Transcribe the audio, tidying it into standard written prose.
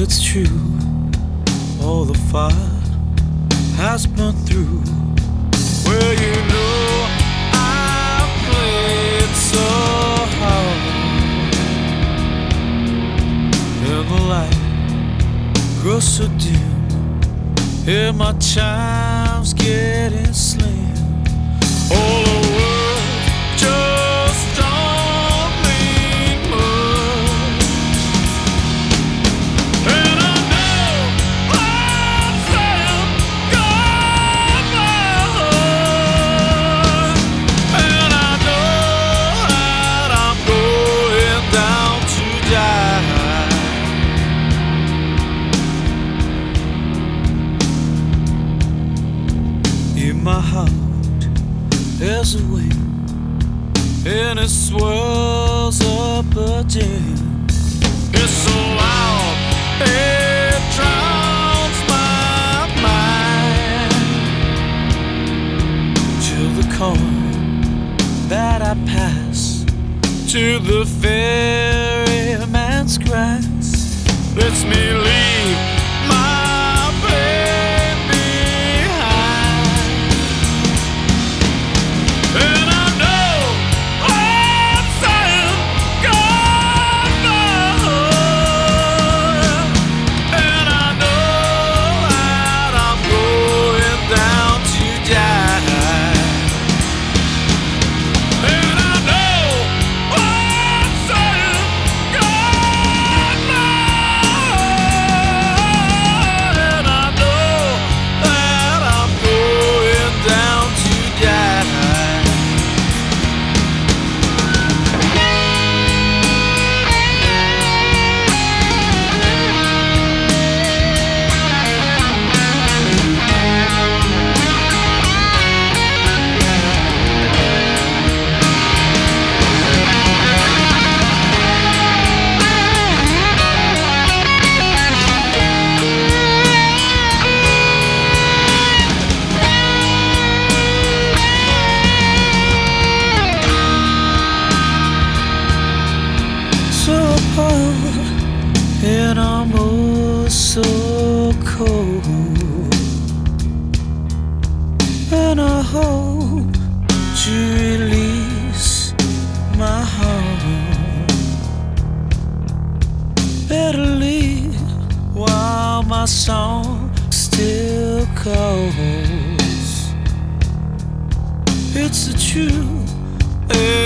it's true, all the fire has burnt through. Well, you know I played so hard, and the light grows so dim, and my time's getting slim. All the world just don't mean much, and I know I'm saying goodbye, and I know that I'm going down to die. In my heart there's a wind, and it swirls up a jam. It's so loud, it drowns my mind. Till the corner that I pass, to the ferryman's grass, lets me leave my pain behind. And I know I'm saying goodbye, and I know that I'm going down to die. And I know I'm saying goodbye, and I know that I'm going down to die. So hard, and I'm oh so cold, and I hope to release my heart. Better leave while my song still calls. It's the truth.